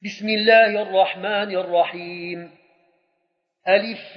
بسم الله الرحمن الرحيم. ألف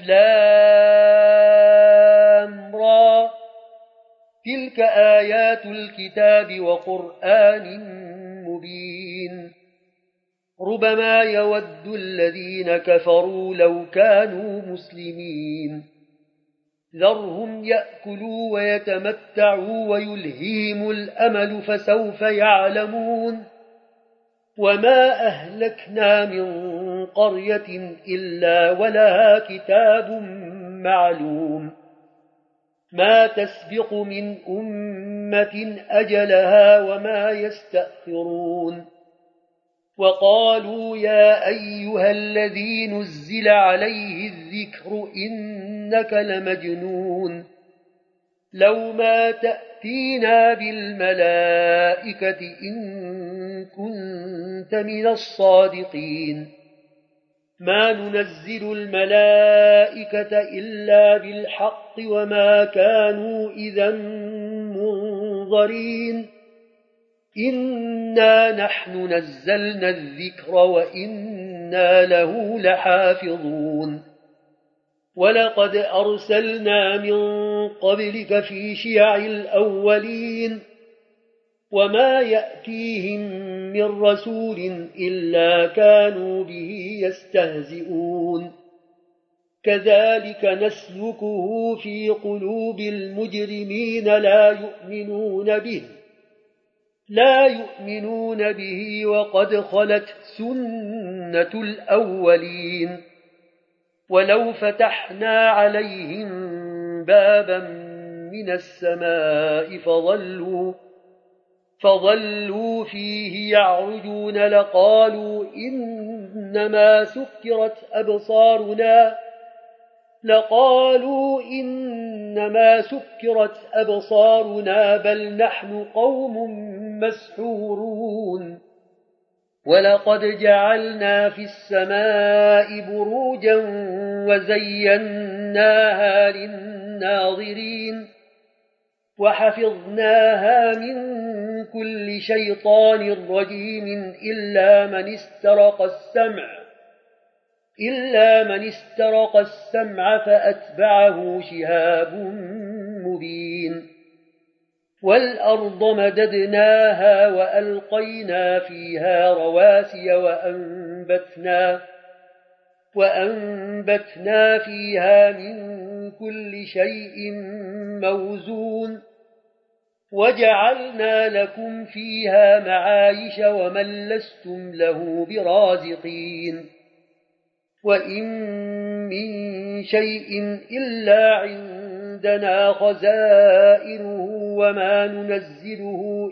لام را. تلك آيات الكتاب وقرآن مبين. ربما يود الذين كفروا لو كانوا مسلمين. ذرهم يأكلوا ويتمتعوا ويلهيهم الأمل فسوف يعلمون. وما أهلكنا من قرية إلا ولها كتاب معلوم. ما تسبق من أمة أجلها وما يستأخرون. وقالوا يا أيها الذي نزل عليه الذكر إنك لمجنون. لو ما تأتينا بالملائكة إن كنت من الصادقين. ما ننزل الملائكة إلا بالحق وما كانوا إذا منظرين. إنا نحن نزلنا الذكر وإنا له لحافظون. ولقد أرسلنا من قبلك في شيع الأولين. وما يأتيهم من رسول إلا كانوا به يستهزئون. كذلك نسلكه في قلوب المجرمين لا يؤمنون به وقد خلت سنة الأولين. ولو فتحنا عليهم بابا من السماء فظلوا فيه يعرجون لقالوا إنما سكرت أبصارنا بل نحن قوم مسحورون. ولقد جعلنا في السماء بروجا وزيناها للناظرين. وحفظناها من كل شيطان رجيم إلا من استرق السمع فأتبعه شهاب مبين. والأرض مددناها وألقينا فيها رواسي وأنبتنا فيها من كل شيء موزون. وجعلنا لكم فيها معايش ومن لستم له برازقين. وإن من شيء إلا عندنا خزائنه وما ننزله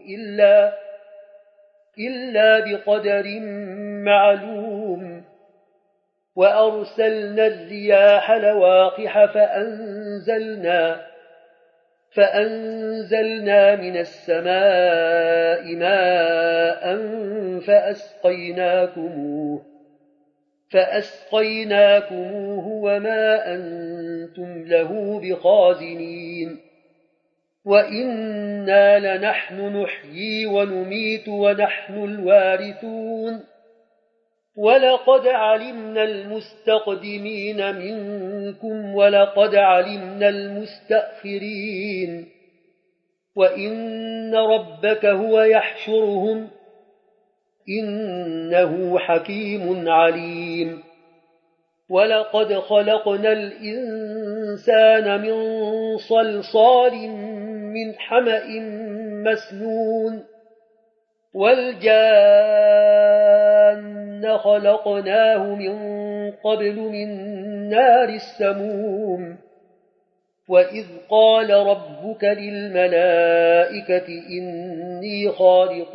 إلا بقدر معلوم. وأرسلنا الرياح لواقح فأنزلنا من السماء ماء فأسقيناكموه وما أنتم له بخازنين. وإنا لنحن نحيي ونميت ونحن الوارثون. ولقد علمنا المستقدمين منكم ولقد علمنا المستأخرين. وإن ربك هو يحشرهم إنه حكيم عليم. ولقد خلقنا الإنسان من صلصال من حمأ مسنون. والجان خلقناه من قبل من نار السموم. وإذ قال ربك للملائكة إني خالق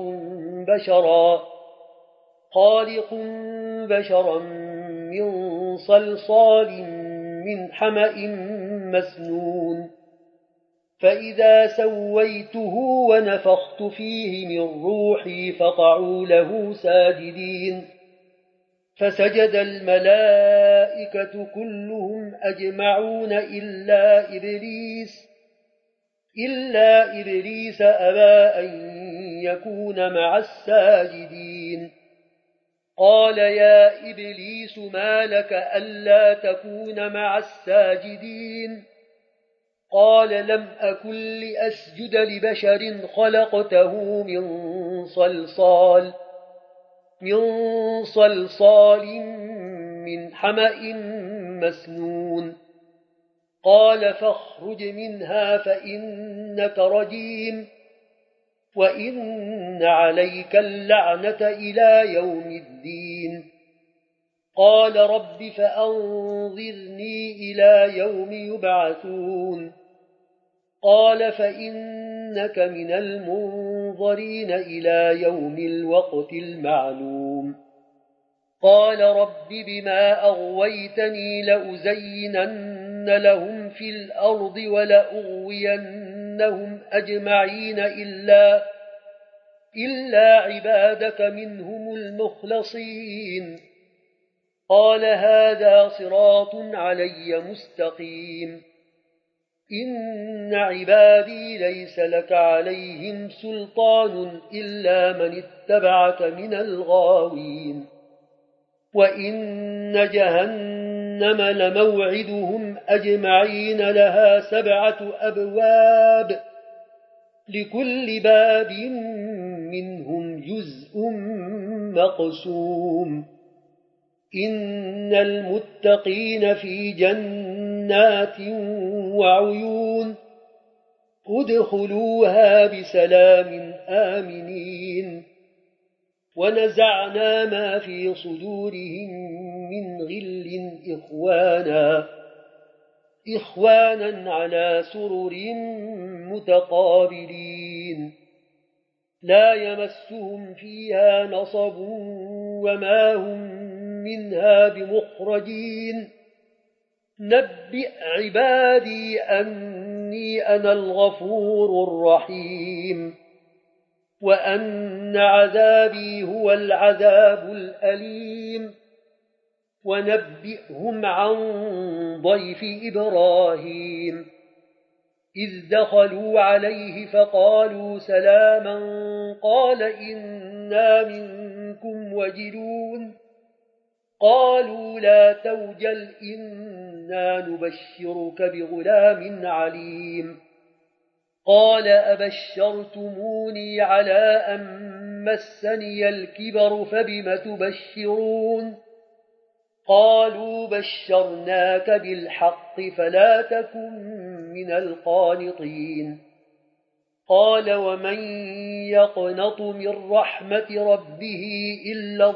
بشرا من صلصال من حمأ مسنون. فإذا سويته ونفخت فيه من روحي فقعوا له ساجدين. فسجد الملائكة كلهم أجمعون إلا إبليس أبى أن يكون مع الساجدين. قال يا إبليس ما لك ألا تكون مع الساجدين قال لم أكن لأسجد لبشر خلقته من صلصال من حمأ مسنون قال فاخرج منها فإنك رجيم وإن عليك اللعنة إلى يوم الدين قال رب فأنظرني إلى يوم يبعثون قال فإنك من المنظرين إلى يوم الوقت المعلوم قال رب بما أغويتني لأزينن لهم في الأرض ولأغوينهم أجمعين إلا عبادك منهم المخلصين قال هذا صراط علي مستقيم إن عبادي ليس لك عليهم سلطان إلا من اتبعك من الغاوين وإن جهنم لموعدهم أجمعين لها 7 أبواب لكل باب منهم جزء مقسوم إن المتقين في جنات وعيون ادخلوها بسلام آمنين ونزعنا ما في صدورهم من غل إخوانا على سرر متقابلين لا يمسهم فيها نصب وما هم منها بمخرجين نبئ عبادي أني أنا الغفور الرحيم وأن عذابي هو العذاب الأليم ونبئهم عن ضيف إبراهيم إذ دخلوا عليه فقالوا سلاما قال إنا منكم وجلون قالوا لا توجل إنا نبشرك بغلام عليم قال أبشرتموني على أن مسني الكبر فبم تبشرون قالوا بشرناك بالحق فلا تكن من القانطين قال ومن يقنط من رحمة ربه إلا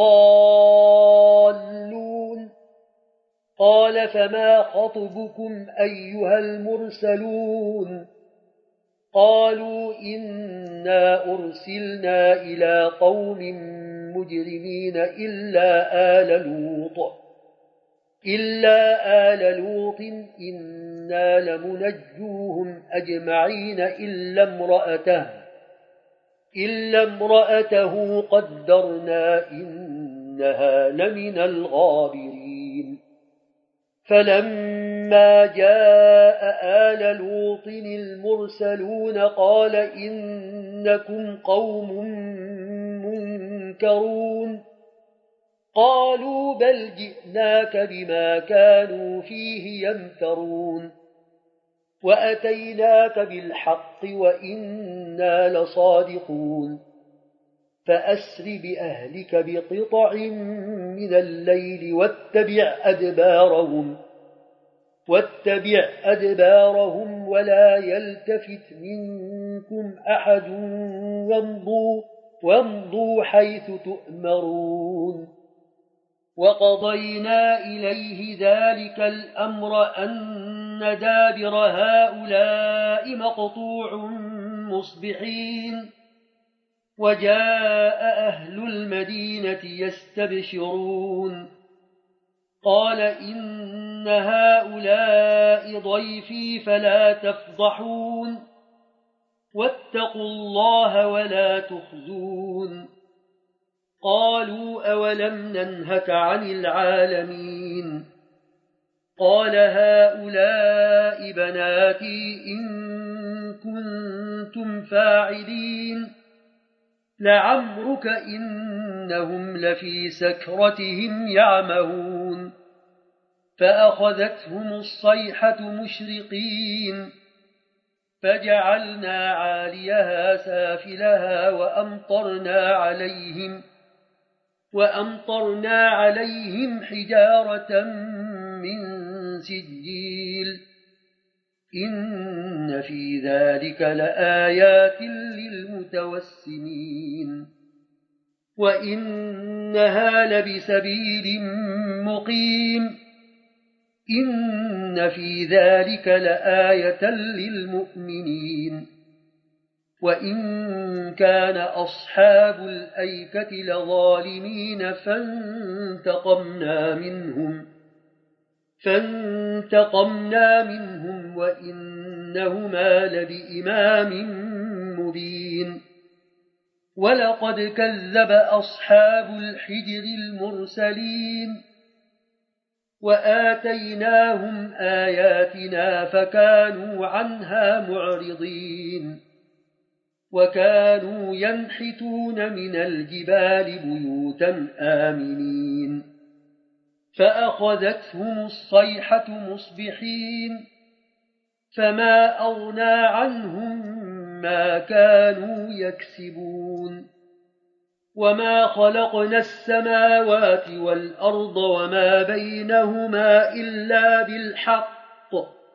الضالون قال فما خطبكم أيها المرسلون قالوا إنا أرسلنا إلى قوم مجرمين إلا آل لوط إنا لمنجوهم أجمعين إلا امرأته قدرنا إنها لمن الغابرين فلما جاء آل لوط المرسلون قال إنكم قوم منكرون قالوا بل جئناك بما كانوا فيه يمترون وأتيناك بالحق وإنا لصادقون فأسر بأهلك بقطع من الليل واتبع أدبارهم ولا يلتفت منكم أحد وامضوا حيث تؤمرون وقضينا إليه ذلك الأمر أن دابر هؤلاء مقطوع مصبحين وجاء أهل المدينة يستبشرون قال إن هؤلاء ضيفي فلا تفضحون واتقوا الله ولا تخزون قالوا أولم ننهك عن العالمين قال هؤلاء بناتي إن كنتم فاعلين لعمرك إنهم لفي سكرتهم يعمهون فأخذتهم الصيحة مشرقين فجعلنا عاليها سافلها وأمطرنا عليهم حجارة من سجيل إن في ذلك لآيات للمتوسمين وإنها لبسبيل مقيم إن في ذلك لآية للمؤمنين وإن كان أصحاب الأيكة لظالمين فانتقمنا منهم وإنهما لبإمام مبين ولقد كذب أصحاب الحجر المرسلين وآتيناهم آياتنا فكانوا عنها معرضين وكانوا ينحتون من الجبال بيوتا آمنين فأخذتهم الصيحة مصبحين فما أغنى عنهم ما كانوا يكسبون وما خلقنا السماوات والأرض وما بينهما إلا بالحق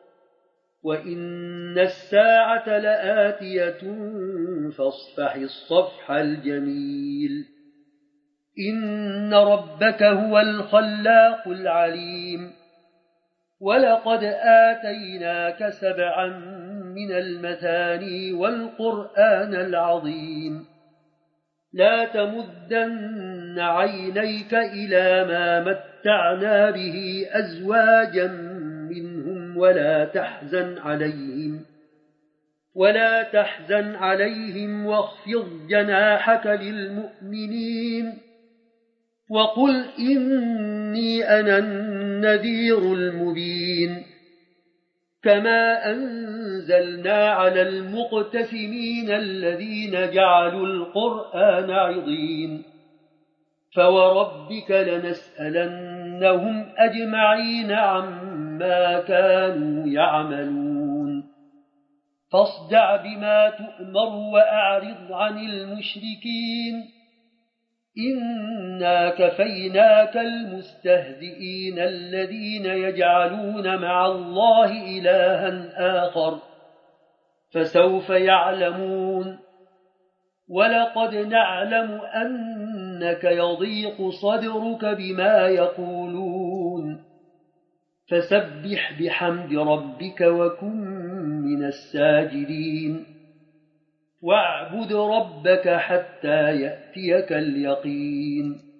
وإن الساعة لآتية فاصفح الصفح الجميل إن ربك هو الخلاق العليم ولقد آتيناك 7 من المثاني والقرآن العظيم لا تمدن عينيك إلى ما متعنا به أزواجا منهم ولا تحزن عليهم واخفض جناحك للمؤمنين وقل إني أنا النذير المبين كما أنزلنا على المقتسمين الذين جعلوا القرآن عضين فوربك لنسألنهم أجمعين عما كانوا يعملون فاصدع بما تؤمر وأعرض عن المشركين إنا كفيناك المستهزئين الذين يجعلون مع الله إلها آخر فسوف يعلمون ولقد نعلم أنك يضيق صدرك بما يقولون فسبح بحمد ربك وكن من الساجدين واعبد ربك حتى يأتيك اليقين